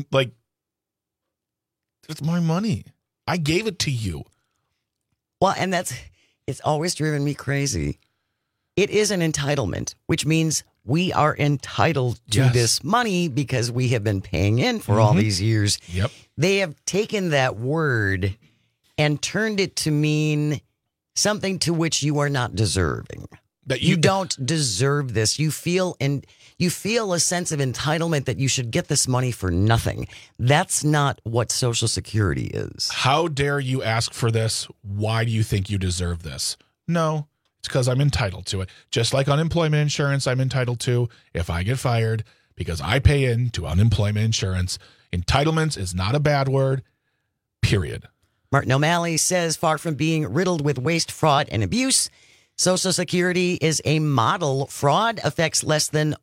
It's my money. I gave it to you. Well, and it's always driven me crazy. It is an entitlement, which means we are entitled to this money because we have been paying in for all these years. Yep. They have taken that word and turned it to mean something to which you are not deserving. That you don't deserve this. You feel a sense of entitlement that you should get this money for nothing. That's not what Social Security is. How dare you ask for this? Why do you think you deserve this? No, it's because I'm entitled to it. Just like unemployment insurance, I'm entitled to if I get fired because I pay into unemployment insurance. Entitlements is not a bad word, period. Martin O'Malley says, far from being riddled with waste, fraud, and abuse, Social Security is a model. Fraud affects less than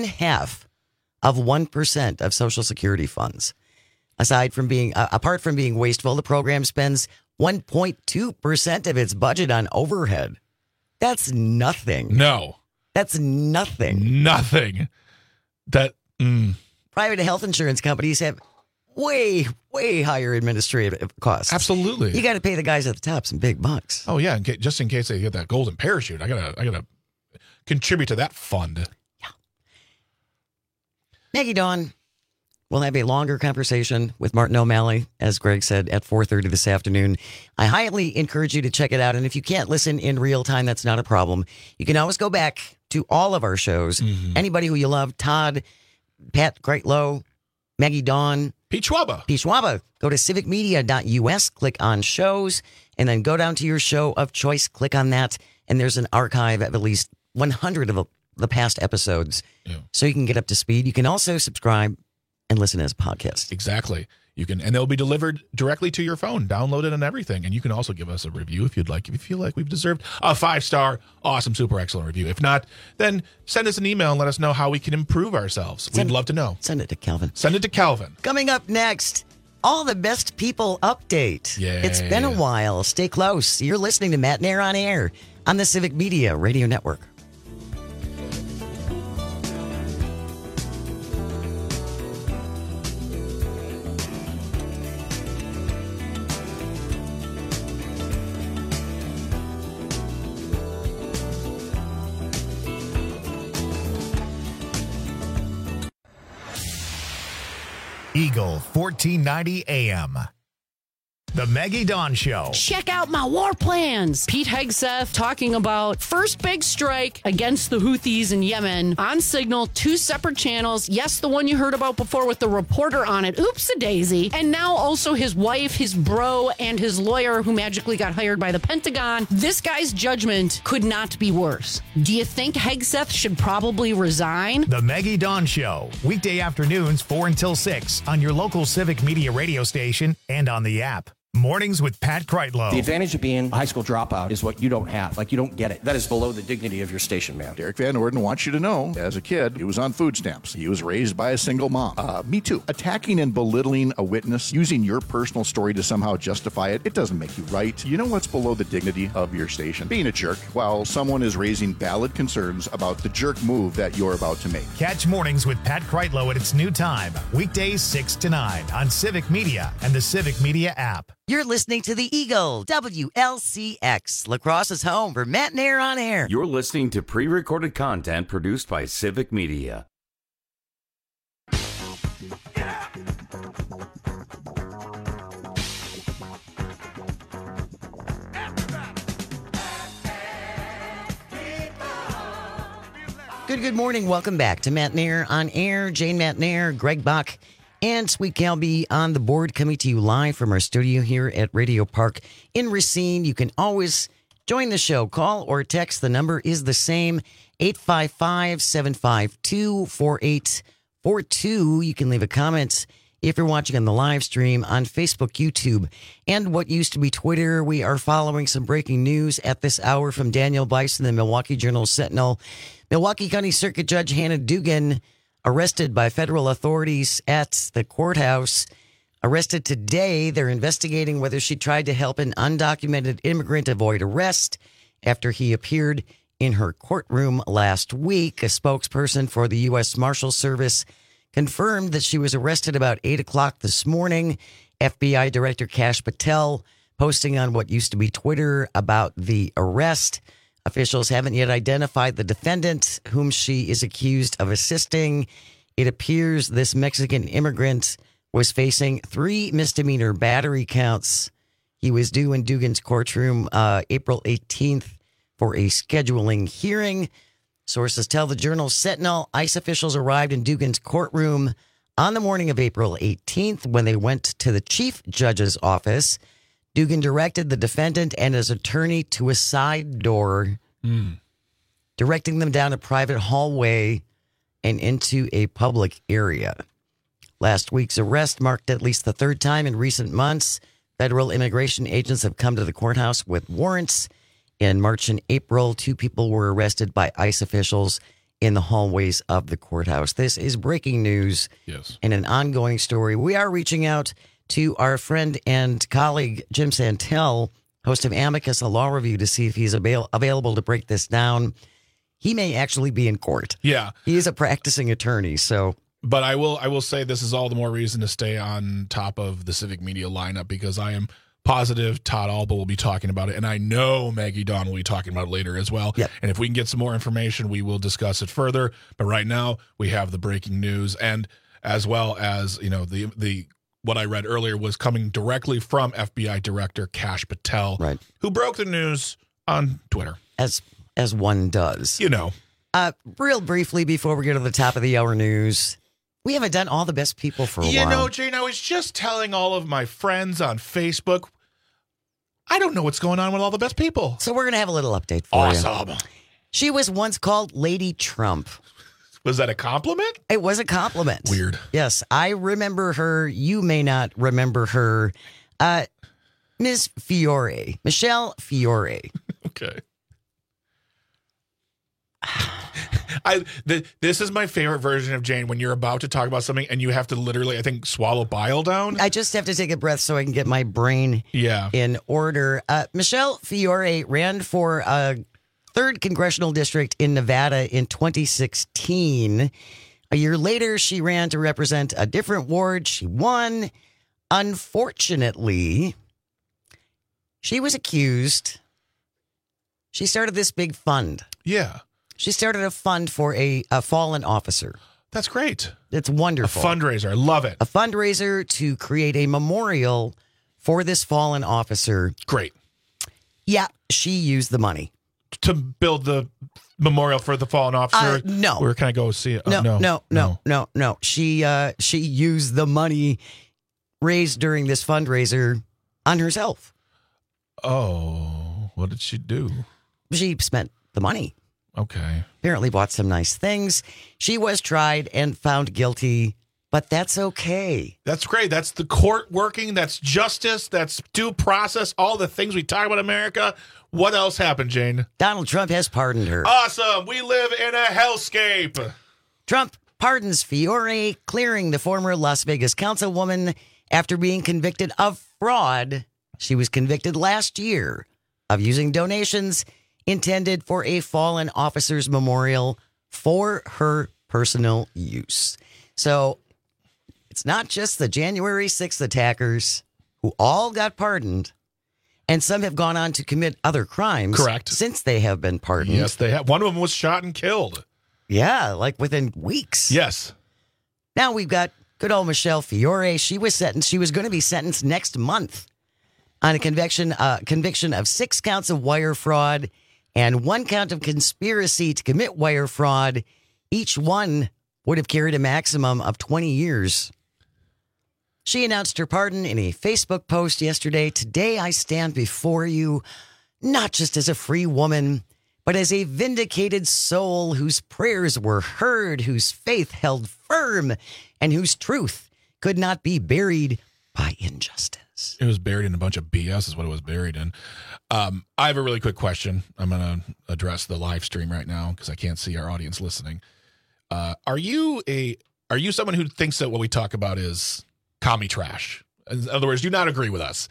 0.5% of Social Security funds. Apart from being wasteful, the program spends 1.2% of its budget on overhead. That's nothing. No. That's nothing. Nothing. Private health insurance companies have way higher administrative costs. Absolutely. You got to pay the guys at the top some big bucks. Oh yeah, just in case they get that golden parachute, I gotta contribute to that fund. Yeah. Maggie Dawn will have a longer conversation with Martin O'Malley, as Greg said, at 4:30 this afternoon. I highly encourage you to check it out. And if you can't listen in real time, that's not a problem. You can always go back to all of our shows. Mm-hmm. Anybody who you love, Todd, Pat Kreitlow, Maggie Dawn, Pete Schwaba. Go to civicmedia.us, click on shows, and then go down to your show of choice, click on that, and there's an archive of at least 100 of the past episodes. Yeah. So you can get up to speed. You can also subscribe and listen as a podcast. Exactly. You can, and they'll be delivered directly to your phone, downloaded and everything. And you can also give us a review if you'd like. If you feel like we've deserved a 5-star, awesome, super excellent review. If not, then send us an email and let us know how we can improve ourselves. We'd love to know. Send it to Calvin. Coming up next, all the best people update. Yay. It's been a while. Stay close. You're listening to Matt Nair on Air on the Civic Media Radio Network. Eagle 1490 AM. The Maggie Dawn Show. Check out my war plans. Pete Hegseth talking about first big strike against the Houthis in Yemen on Signal, 2 separate channels. Yes, the one you heard about before with the reporter on it. Oops-a-daisy. And now also his wife, his bro, and his lawyer who magically got hired by the Pentagon. This guy's judgment could not be worse. Do you think Hegseth should probably resign? The Maggie Dawn Show. Weekday afternoons 4 until 6 on your local Civic Media radio station and on the app. Mornings with Pat Kreitlow. The advantage of being a high school dropout is what you don't have. Like, you don't get it. That is below the dignity of your station, man. Derek Van Orden wants you to know, as a kid, he was on food stamps. He was raised by a single mom. Me too. Attacking and belittling a witness, using your personal story to somehow justify it, it doesn't make you right. You know what's below the dignity of your station? Being a jerk while someone is raising valid concerns about the jerk move that you're about to make. Catch Mornings with Pat Kreitlow at its new time, weekdays 6 to 9 on Civic Media and the Civic Media app. You're listening to the Eagle, WLCX, La Crosse's home for Matt Nair on Air. You're listening to pre-recorded content produced by Civic Media. Good morning. Welcome back to Matt Nair on Air. Jane Matt Nair, Greg Bach, and Sweet Calby on the board, coming to you live from our studio here at Radio Park in Racine. You can always join the show. Call or text. The number is the same, 855-752-4842. You can leave a comment if you're watching on the live stream on Facebook, YouTube, and what used to be Twitter. We are following some breaking news at this hour from Daniel Bison, the Milwaukee Journal-Sentinel. Milwaukee County Circuit Judge Hannah Dugan arrested by federal authorities at the courthouse. Arrested today. They're investigating whether she tried to help an undocumented immigrant avoid arrest after he appeared in her courtroom last week. A spokesperson for the U.S. Marshal Service confirmed that she was arrested about 8 o'clock this morning. FBI Director Kash Patel posting on what used to be Twitter about the arrest. Officials haven't yet identified the defendant whom she is accused of assisting. It appears this Mexican immigrant was facing 3 misdemeanor battery counts. He was due in Dugan's courtroom April 18th for a scheduling hearing. Sources tell the Journal-Sentinel ICE officials arrived in Dugan's courtroom on the morning of April 18th when they went to the chief judge's office. Dugan directed the defendant and his attorney to a side door, directing them down a private hallway and into a public area. Last week's arrest marked at least the third time in recent months federal immigration agents have come to the courthouse with warrants. In March and April, 2 people were arrested by ICE officials in the hallways of the courthouse. This is breaking news and an ongoing story. We are reaching out to our friend and colleague, Jim Santel, host of Amicus, a law review, to see if he's available to break this down. He may actually be in court. Yeah. He is a practicing attorney, so... But I will say this is all the more reason to stay on top of the Civic Media lineup, because I am positive Todd Alba will be talking about it, and I know Maggie Dawn will be talking about it later as well. Yep. And if we can get some more information, we will discuss it further. But right now, we have the breaking news, and as well as, you know, the what I read earlier was coming directly from FBI Director Kash Patel, right, who broke the news on Twitter. As one does. You know. Real briefly, before we get to the top of the hour news, we haven't done all the best people for a while. You know, Jane, I was just telling all of my friends on Facebook, I don't know what's going on with all the best people. So we're going to have a little update for you. Awesome. She was once called Lady Trump. Was that a compliment? It was a compliment. Weird. Yes, I remember her. You may not remember her. Ms. Fiore. Michelle Fiore. Okay. This is my favorite version of Jane, when you're about to talk about something and you have to literally, I think, swallow bile down. I just have to take a breath so I can get my brain in order. Michelle Fiore ran for a 3rd congressional district in Nevada in 2016. A year later, she ran to represent a different ward. She won. Unfortunately, she was accused. She started this big fund. Yeah. She started a fund for a fallen officer. That's great. It's wonderful. A fundraiser. I love it. A fundraiser to create a memorial for this fallen officer. Great. Yeah, she used the money. To build the memorial for the fallen officer? No. Where can I go see it? No. She used the money raised during this fundraiser on herself. Oh, what did she do? She spent the money. Okay. Apparently bought some nice things. She was tried and found guilty, but that's okay. That's great. That's the court working. That's justice. That's due process. All the things we talk about in America. What else happened, Jane? Donald Trump has pardoned her. Awesome. We live in a hellscape. Trump pardons Fiore, clearing the former Las Vegas councilwoman after being convicted of fraud. She was convicted last year of using donations intended for a fallen officer's memorial for her personal use. So it's not just the January 6th attackers who all got pardoned, and some have gone on to commit other crimes. Correct. Since they have been pardoned. Yes, they have. One of them was shot and killed. Yeah, like within weeks. Yes. Now we've got good old Michelle Fiore. She was sentenced. She was going to be sentenced next month on a conviction of 6 counts of wire fraud and 1 count of conspiracy to commit wire fraud. Each one would have carried a maximum of 20 years. She announced her pardon in a Facebook post yesterday. Today I stand before you, not just as a free woman, but as a vindicated soul whose prayers were heard, whose faith held firm, and whose truth could not be buried by injustice. It was buried in a bunch of BS is what it was buried in. I have a really quick question. I'm going to address the live stream right now because I can't see our audience listening. Are you someone who thinks that what we talk about is commie trash? In other words, do you not agree with us?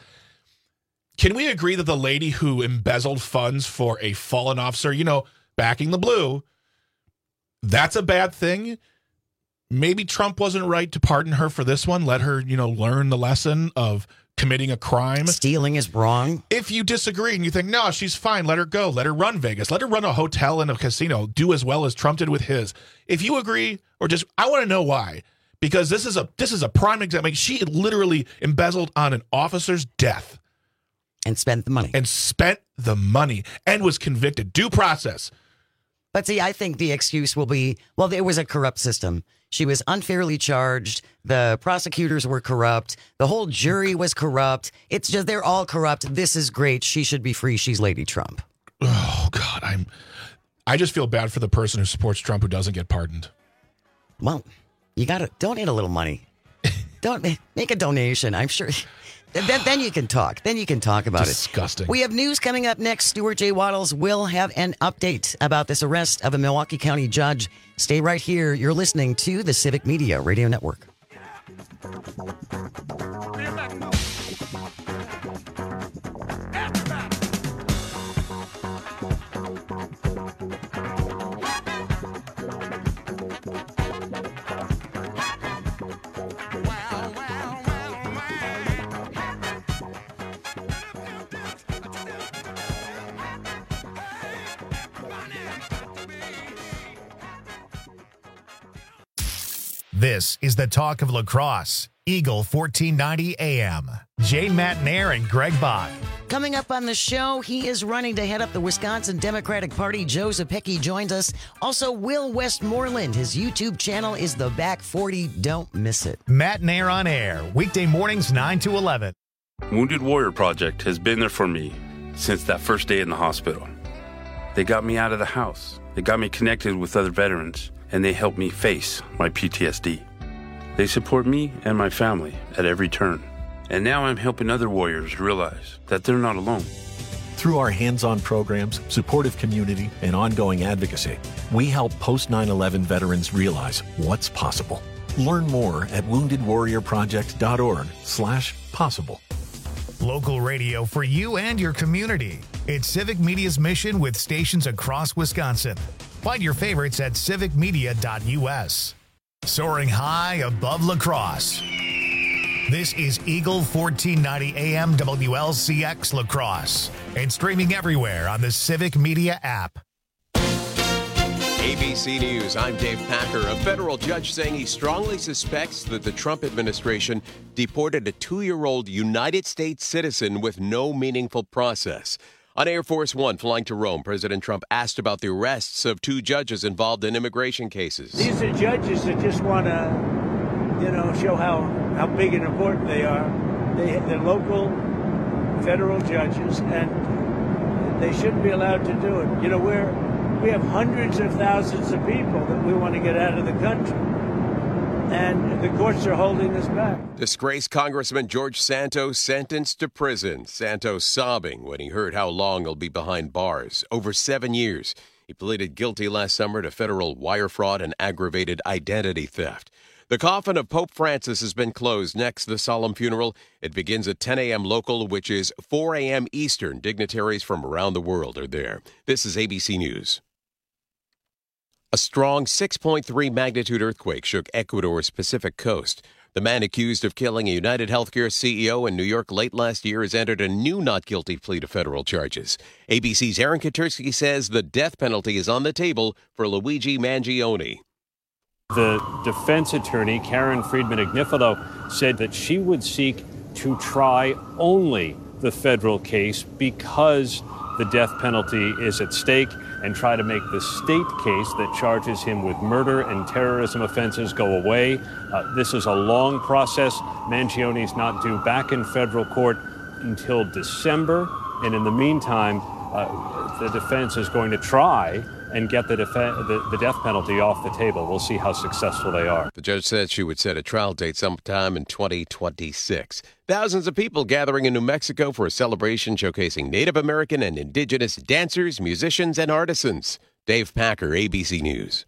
Can we agree that the lady who embezzled funds for a fallen officer, backing the blue, that's a bad thing? Maybe Trump wasn't right to pardon her for this one. Let her, learn the lesson of committing a crime. Stealing is wrong. If you disagree and you think, no, she's fine, let her go. Let her run Vegas. Let her run a hotel and a casino. Do as well as Trump did with his. If you agree, or just, I want to know why. Because this is a prime example. She literally embezzled on an officer's death. And spent the money. And was convicted. Due process. But see, I think the excuse will be, well, it was a corrupt system. She was unfairly charged. The prosecutors were corrupt. The whole jury was corrupt. It's just, they're all corrupt. This is great. She should be free. She's Lady Trump. Oh, God. I just feel bad for the person who supports Trump who doesn't get pardoned. Well, you got to donate a little money. Don't make a donation. I'm sure. Then you can talk. Then you can talk about Disgusting. it. We have news coming up next. Stuart J. Waddles will have an update about this arrest of a Milwaukee County judge. Stay right here. You're listening to the Civic Media Radio Network. This is the talk of lacrosse. Eagle 1490 AM. Jay Matnair and Greg Bach. Coming up on the show, he is running to head up the Wisconsin Democratic Party. Joe Zepecki joins us. Also, Will Westmoreland. His YouTube channel is The Back 40. Don't miss it. Matnair on air. Weekday mornings 9 to 11. Wounded Warrior Project has been there for me since that first day in the hospital. They got me out of the house. They got me connected with other veterans, and they helped me face my PTSD. They support me and my family at every turn. And now I'm helping other warriors realize that they're not alone. Through our hands-on programs, supportive community, and ongoing advocacy, we help post-9/11 veterans realize what's possible. Learn more at woundedwarriorproject.org/possible. Local radio for you and your community. It's Civic Media's mission with stations across Wisconsin. Find your favorites at civicmedia.us. Soaring high above lacrosse. This is Eagle 1490 AM WLCX Lacrosse and streaming everywhere on the Civic Media app. ABC News, I'm Dave Packer. A federal judge saying he strongly suspects that the Trump administration deported a 2-year-old United States citizen with no meaningful process. On Air Force One flying to Rome, President Trump asked about the arrests of 2 judges involved in immigration cases. These are judges that just want to, show how big and important they are. They're local federal judges, and they shouldn't be allowed to do it. We have hundreds of thousands of people that we want to get out of the country, and the courts are holding us back. Disgraced Congressman George Santos sentenced to prison. Santos sobbing when he heard how long he'll be behind bars. Over 7 years. He pleaded guilty last summer to federal wire fraud and aggravated identity theft. The coffin of Pope Francis has been closed. Next, the solemn funeral. It begins at 10 a.m. local, which is 4 a.m. Eastern. Dignitaries from around the world are there. This is ABC News. A strong 6.3 magnitude earthquake shook Ecuador's Pacific coast. The man accused of killing a United Healthcare CEO in New York late last year has entered a new not guilty plea to federal charges. ABC's Aaron Katersky says the death penalty is on the table for Luigi Mangione. The defense attorney, Karen Friedman-Agnifilo, said that she would seek to try only the federal case because the death penalty is at stake, and try to make the state case that charges him with murder and terrorism offenses go away. This is a long process. Mangione's not due back in federal court until December, and in the meantime, the defense is going to try and get the death penalty off the table. We'll see how successful they are. The judge said she would set a trial date sometime in 2026. Thousands of people gathering in New Mexico for a celebration showcasing Native American and indigenous dancers, musicians, and artisans. Dave Packer, ABC News.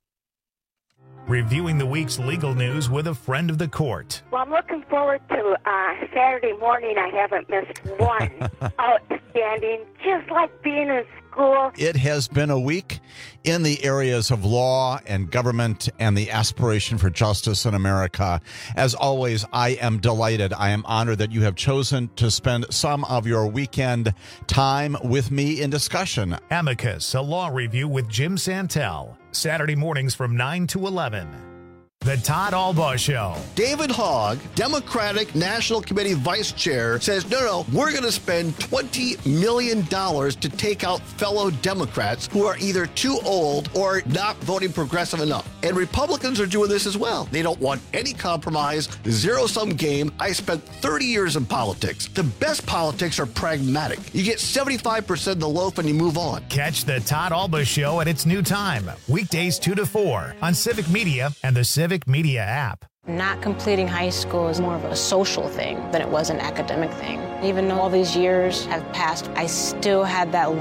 Reviewing the week's legal news with a friend of the court. Well, I'm looking forward to Saturday morning. I haven't missed one. Outstanding, just like being in school. It has been a week in the areas of law and government and the aspiration for justice in America. As always, I am delighted. I am honored that you have chosen to spend some of your weekend time with me in discussion. Amicus, a law review with Jim Santel. Saturday mornings from 9 to 11. The Todd Albaugh Show. David Hogg, Democratic National Committee Vice Chair, says, no, we're going to spend $20 million to take out fellow Democrats who are either too old or not voting progressive enough. And Republicans are doing this as well. They don't want any compromise, zero-sum game. I spent 30 years in politics. The best politics are pragmatic. You get 75% of the loaf and you move on. Catch the Todd Albaugh Show at its new time, weekdays 2 to 4 on Civic Media and the Civic Media app. Not completing high school is more of a social thing than it was an academic thing. Even though all these years have passed, I still had that